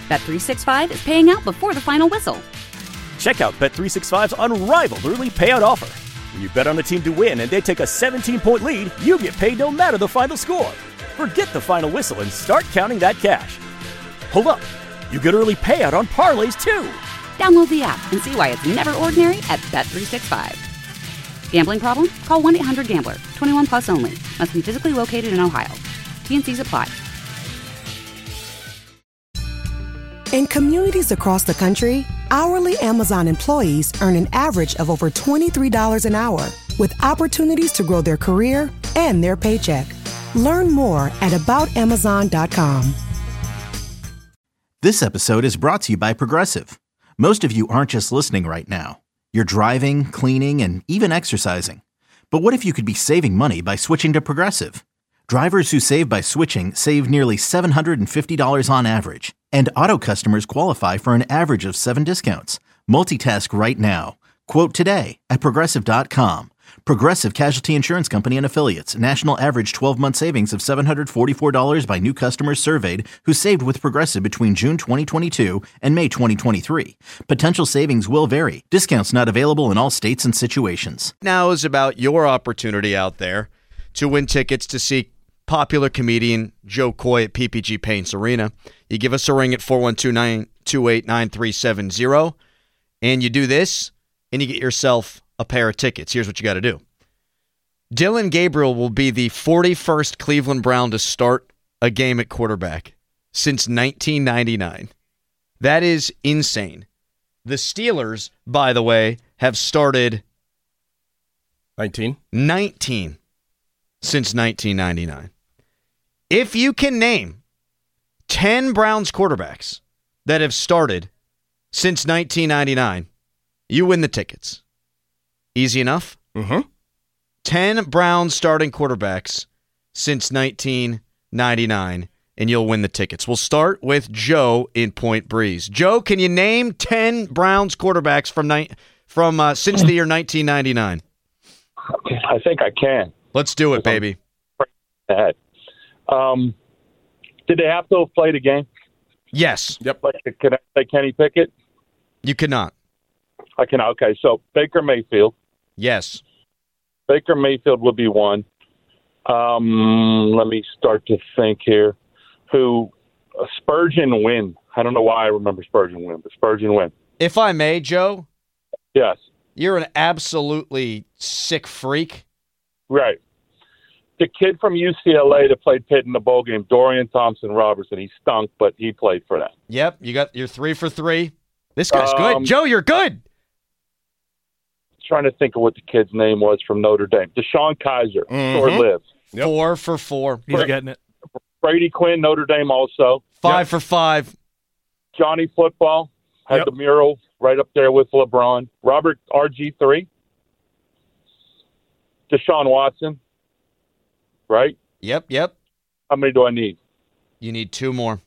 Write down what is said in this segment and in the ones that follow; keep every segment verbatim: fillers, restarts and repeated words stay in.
Bet three sixty-five is paying out before the final whistle. Check out Bet three sixty-five's unrivaled early payout offer. When you bet on a team to win and they take a seventeen-point lead, you get paid no matter the final score. Forget the final whistle and start counting that cash. Hold up. You get early payout on parlays, too. Download the app and see why it's never ordinary at Bet three sixty-five. Gambling problem? Call one eight hundred gambler. twenty-one plus only. Must be physically located in Ohio. T and Cs apply. In communities across the country, hourly Amazon employees earn an average of over twenty-three dollars an hour, with opportunities to grow their career and their paycheck. Learn more at about amazon dot com. This episode is brought to you by Progressive. Most of you aren't just listening right now. You're driving, cleaning, and even exercising. But what if you could be saving money by switching to Progressive? Drivers who save by switching save nearly seven hundred fifty dollars on average. And auto customers qualify for an average of seven discounts. Multitask right now. Quote today at Progressive dot com. Progressive Casualty Insurance Company and Affiliates. National average twelve-month savings of seven hundred forty-four dollars by new customers surveyed who saved with Progressive between June twenty twenty-two and May twenty twenty-three. Potential savings will vary. Discounts not available in all states and situations. Now is about your opportunity out there to win tickets to see popular comedian Joe Coy at P P G Paints Arena. You give us a ring at four one two, nine two eight, nine three seven zero, and you do this, and you get yourself a pair of tickets. Here's what you got to do. Dylan Gabriel will be the forty-first Cleveland Brown to start a game at quarterback since nineteen ninety-nine. That is insane. The Steelers, by the way, have started nineteen nineteen since nineteen ninety-nine. If you can name ten Browns quarterbacks that have started since nineteen ninety-nine, you win the tickets. Easy enough? Mm-hmm. ten Browns starting quarterbacks since nineteen ninety-nine, and you'll win the tickets. We'll start with Joe in Point Breeze. Joe, can you name ten Browns quarterbacks from ni- from uh, since the year nineteen ninety-nine? I think I can. Let's do it, baby. Um, did they have to have played a game? Yes. Yep. Like, can I say Kenny Pickett? You cannot. I can. Okay, so Baker Mayfield. Yes. Baker Mayfield would be one. Um, let me start to think here. Who? Uh, Spurgeon Wynn. I don't know why I remember Spurgeon Wynn, but Spurgeon Wynn. If I may, Joe. Yes. You're an absolutely sick freak. Right. The kid from U C L A that played Pitt in the bowl game, Dorian Thompson-Robertson, he stunk, but he played for them. Yep, you got your three for three. This guy's Um, good. Joe, you're good. Trying to think of what the kid's name was from Notre Dame. Deshaun Kaiser, Mm-hmm. short-lived. Yep. Four for four. He's getting it. Brady Quinn, Notre Dame also. Five Yep. for five. Johnny Football had Yep. the mural right up there with LeBron. Robert R G three. Deshaun Watson. Right? Yep, yep. How many do I need? You need two more.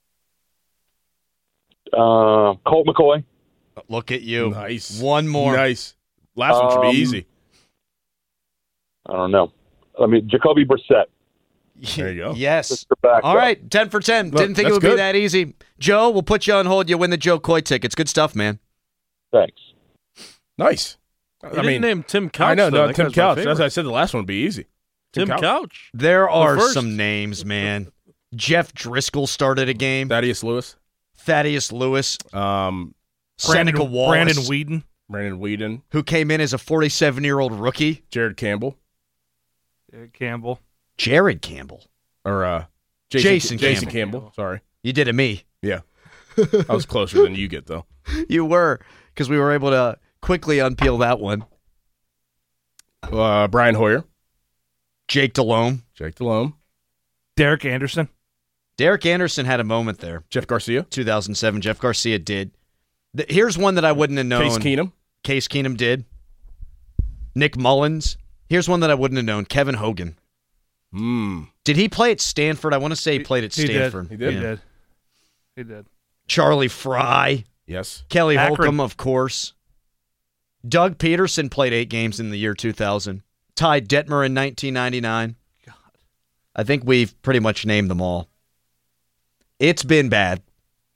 Uh, Colt McCoy. Look at you. Nice. One more. Nice. Last one should Um, be easy. I don't know. I mean, Jacoby Brissett. There you go. Yes. Mister Backup. All right, ten for ten. Look, Didn't think it that's would be good. that easy. Joe, we'll put you on hold. You win the Joe Coy tickets. Good stuff, man. Thanks. Nice. You I didn't mean, name Tim Couch. I know, though. no, That Tim guy's my Couch. favorite. As I said, the last one would be easy. Tim Couch. There are first. some names, man. Jeff Driscoll started a game. Thaddeus Lewis. Thaddeus Lewis. Um, Seneca Brandon, Wallace. Brandon Whedon. Brandon Whedon. Who came in as a forty-seven-year-old rookie. Jared Campbell. Eric Campbell. Jared Campbell. Or uh, Jason, Jason Jason Campbell. Campbell. Sorry. You did it me. Yeah. I was closer than you get, though. You were, because we were able to quickly unpeel that one. Uh, Brian Hoyer. Jake Delhomme. Jake Delhomme. Derek Anderson. Derek Anderson had a moment there. Jeff Garcia. two thousand seven. Jeff Garcia did. The, here's one that I wouldn't have known. Case Keenum. Case Keenum did. Nick Mullins. Here's one that I wouldn't have known. Kevin Hogan. Hmm. Did he play at Stanford? I want to say he played at He did. Stanford. He did. He Yeah. did. He did. Charlie Fry. Yes. Kelly Akron. Holcomb, of course. Doug Peterson played eight games in the year two thousand. Ty Detmer in nineteen ninety-nine. God. I think we've pretty much named them all. It's been bad.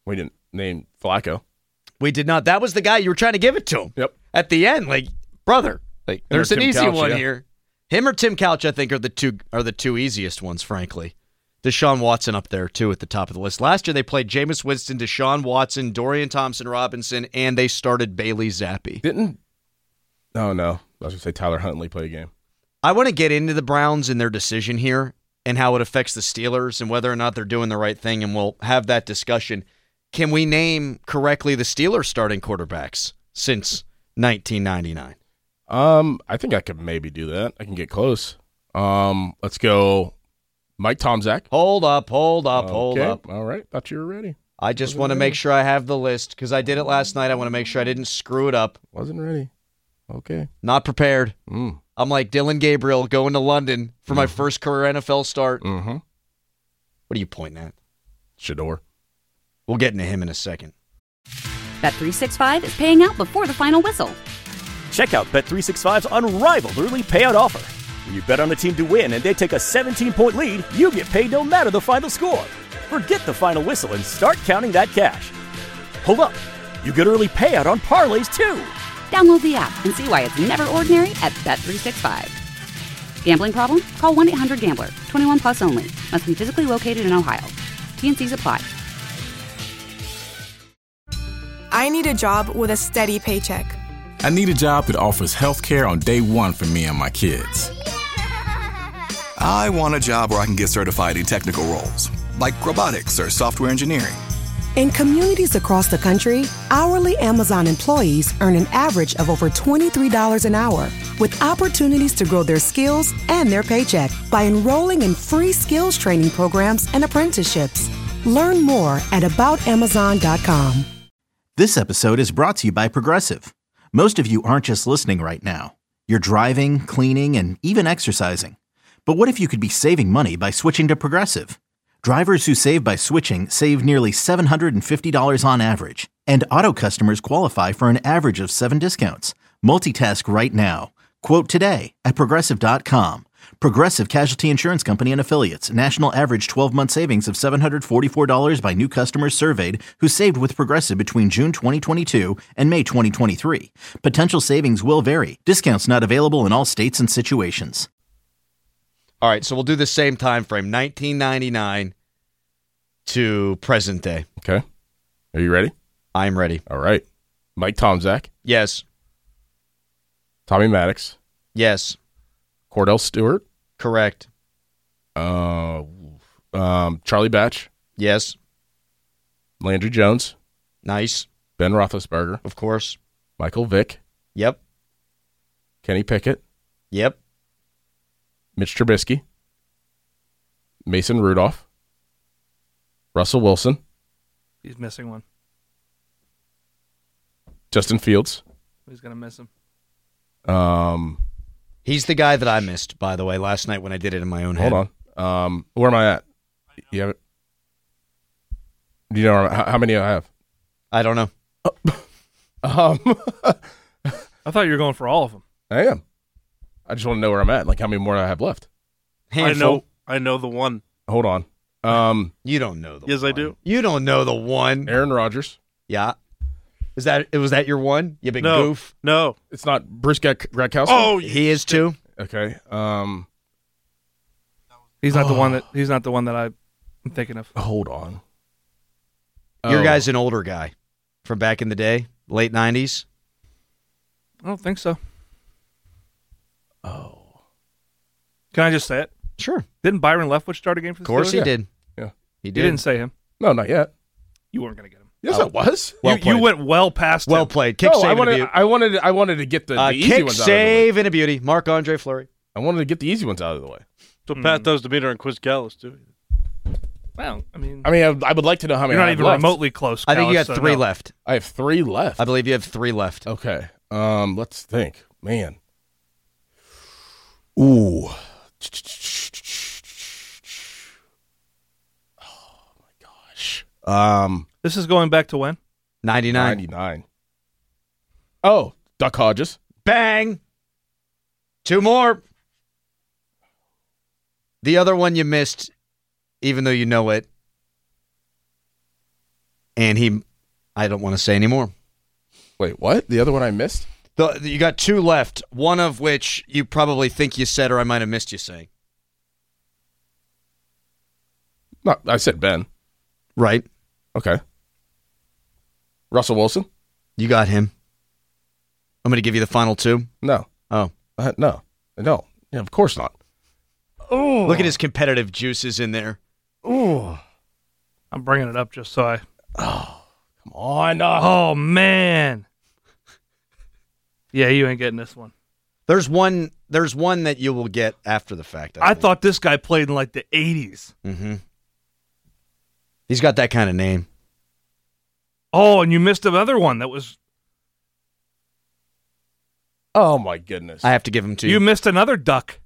We didn't name Flacco. We did not. That was the guy you were trying to give it to him. Yep. At the end, like, brother, like, Him or there's an Tim easy Couch, one yeah. here. Him or Tim Couch, I think, are the two are the two easiest ones, frankly. Deshaun Watson up there, too, at the top of the list. Last year, they played Jameis Winston, Deshaun Watson, Dorian Thompson-Robinson, and they started Bailey Zappi. Didn't? No, no. I was going to say Tyler Huntley played a game. I want to get into the Browns and their decision here and how it affects the Steelers and whether or not they're doing the right thing, and we'll have that discussion. Can we name correctly the Steelers starting quarterbacks since nineteen ninety-nine? Um, I think I could maybe do that. I can get close. Um, let's go Mike Tomczak. Hold up, hold up, hold Okay. up. All right. Thought you were ready. I just Wasn't want to ready. make sure I have the list because I did it last night. I want to make sure I didn't screw it up. Wasn't ready. Okay. Not prepared. Mm. I'm like Dylan Gabriel going to London for my first career N F L start. Mm-hmm. What are you pointing at? Shador. We'll get into him in a second. Bet three sixty-five is paying out before the final whistle. Check out Bet three sixty-five's unrivaled early payout offer. When you bet on a team to win and they take a seventeen-point lead, you get paid no matter the final score. Forget the final whistle and start counting that cash. Hold up. You get early payout on parlays, too. Download the app and see why it's never ordinary at Bet three sixty-five. Gambling problem? Call one eight hundred gambler. twenty-one plus only. Must be physically located in Ohio. T N Cs apply. I need a job with a steady paycheck. I need a job that offers health care on day one for me and my kids. I want a job where I can get certified in technical roles, like robotics or software engineering. In communities across the country, hourly Amazon employees earn an average of over twenty-three dollars an hour, with opportunities to grow their skills and their paycheck by enrolling in free skills training programs and apprenticeships. Learn more at about amazon dot com. This episode is brought to you by Progressive. Most of you aren't just listening right now. You're driving, cleaning, and even exercising. But what if you could be saving money by switching to Progressive? Drivers who save by switching save nearly seven hundred fifty dollars on average. And auto customers qualify for an average of seven discounts. Multitask right now. Quote today at progressive dot com. Progressive Casualty Insurance Company and Affiliates. National average twelve-month savings of seven hundred forty-four dollars by new customers surveyed who saved with Progressive between June twenty twenty-two and May twenty twenty-three. Potential savings will vary. Discounts not available in all states and situations. All right, so we'll do the same time frame, nineteen ninety-nine to present day. Okay. Are you ready? I'm ready. All right. Mike Tomczak. Yes. Tommy Maddox. Yes. Cordell Stewart. Correct. Uh, um, Charlie Batch. Yes. Landry Jones. Nice. Ben Roethlisberger. Of course. Michael Vick. Yep. Kenny Pickett. Yep. Mitch Trubisky. Mason Rudolph. Russell Wilson. He's missing one. Justin Fields. He's going to miss him. Um, He's the guy that I missed, by the way, last night when I did it in my own head. hold on. Um, where am I at? You have it? Do you know how, how many I have? I don't know. Um, I thought you were going for all of them. I am. I just want to know where I'm at. Like how many more I have left. Handful. I know. I know the one. Hold on. Um, You don't know the Yes, one. I do. You don't know the one. Aaron Rodgers. Yeah. Is that was that your one? You big No. goof. No. It's not Bruce Grak- Gradkowski. Oh, He is too. okay. Um, he's not the one Oh. that. He's not the one that I'm thinking of. hold on. Your Oh. guy's an older guy from back in the day, late nineties. I don't think so. Oh, Can I just say it? Sure. Didn't Byron Leftwich start a game for Of the course Steelers? he Yeah. did. Yeah. He You did. didn't say him. no, not yet. You weren't going to get him. Yes, Oh. it was. Well you, you played. went well past Well him. played. Kick no, save I and a wanted. beauty. I wanted. I wanted to get the, the Uh, easy kick ones out of the way. save and a beauty. Marc-Andre Fleury. I wanted to get the easy ones out of the way. So Pat does to me during Quiz Gallus, too. Well, I mean, I mean, I, I would like to know how many. you're I not have even left. remotely close. I think you Callis, got so three no. left. I have three left. I believe you have three left. Okay. Um, let's think. Man. Ooh. Oh my gosh. Um, This is going back to when? ninety-nine. ninety-nine. Oh, Duck Hodges. Bang. Two more. The other one you missed, even though you know it, And he, I don't want to say anymore. Wait, what? The other one I missed? The, you got two left, one of which you probably think you said or I might have missed you saying. No, I said Ben. Right. Okay. Russell Wilson? You got him. I'm going to give you the final two. No. Oh. Uh, no. No. Yeah, of course not. Oh. Look at his competitive juices in there. Ooh. I'm bringing it up just so I... Oh, come on. Uh. Oh, man. Yeah, you ain't getting this one. There's one There's one that you will get after the fact. I, I thought this guy played in like the eighties. Mm-hmm. He's got that kind of name. Oh, and you missed another one that was... Oh, my goodness. I have to give him to you. You missed another duck.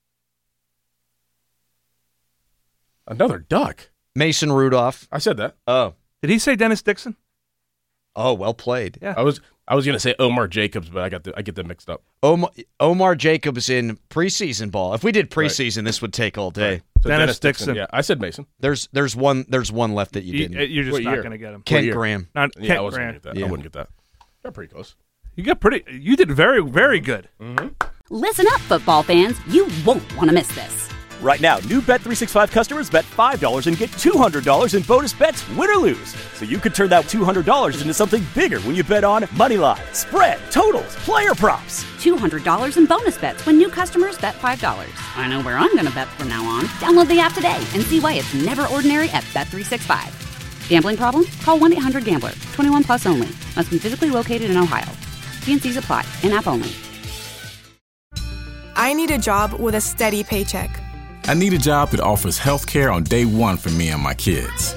Another duck? Mason Rudolph. I said that. Oh. Did he say Dennis Dixon? Oh, well played. Yeah. I was I was gonna say Omar Jacobs, but I got the, I get them mixed up. Omar, Omar Jacobs in preseason ball. If we did preseason, right. This would take all day. Right. So Dennis, Dennis Dixon. Dixon. Yeah, I said Mason. There's there's one there's one left that you, you didn't. You're just what not year? going to get him. Kent Graham. Not yeah, Kent I wasn't Graham. gonna get that. Yeah. I wouldn't get that. Got pretty close. You got pretty. You did very very good. Mm-hmm. Listen up, football fans. You won't want to miss this. Right now, new Bet three sixty-five customers bet five dollars and get two hundred dollars in bonus bets, win or lose. So you could turn that two hundred dollars into something bigger when you bet on moneyline, spread, totals, player props. two hundred dollars in bonus bets when new customers bet five dollars. I know where I'm going to bet from now on. Download the app today and see why it's never ordinary at Bet three sixty-five. Gambling problem? Call one eight hundred gambler. twenty-one plus only. Must be physically located in Ohio. T and C's apply. In-app only. I need a job with a steady paycheck. I need a job that offers health care on day one for me and my kids.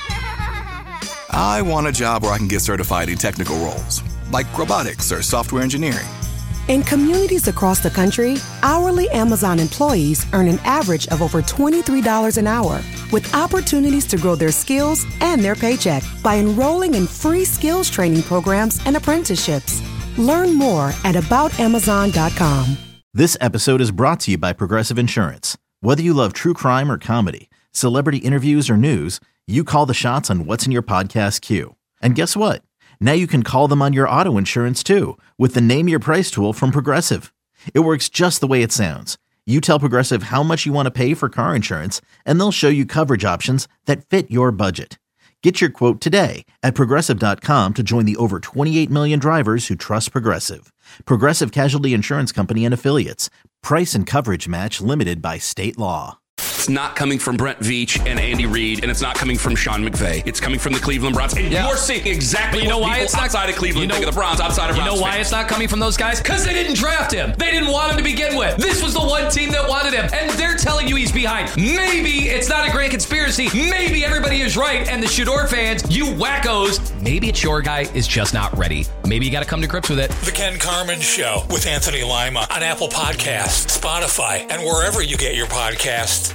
I want a job where I can get certified in technical roles, like robotics or software engineering. In communities across the country, hourly Amazon employees earn an average of over twenty-three dollars an hour, with opportunities to grow their skills and their paycheck by enrolling in free skills training programs and apprenticeships. Learn more at about amazon dot com. This episode is brought to you by Progressive Insurance. Whether you love true crime or comedy, celebrity interviews or news, you call the shots on what's in your podcast queue. And guess what? Now you can call them on your auto insurance too with the Name Your Price tool from Progressive. It works just the way it sounds. You tell Progressive how much you want to pay for car insurance, and they'll show you coverage options that fit your budget. Get your quote today at Progressive dot com to join the over twenty-eight million drivers who trust Progressive. Progressive Casualty Insurance Company and Affiliates. Price and coverage match limited by state law. It's not coming from Brent Veach and Andy Reid, and it's not coming from Sean McVay. It's coming from the Cleveland Browns. And yeah. you're seeing exactly you know what why people it's not, outside of Cleveland you know, think of the Browns, outside of You Browns know why fans. it's not coming from those guys? Because they didn't draft him. They didn't want him to begin with. This was the one team that wanted him, and they're telling you he's behind. Maybe it's not a grand conspiracy. Maybe everybody is right, and the Shador fans, you wackos, maybe it's your guy is just not ready. Maybe you got to come to grips with it. The Ken Carman Show with Anthony Lima on Apple Podcasts, Spotify, and wherever you get your podcasts.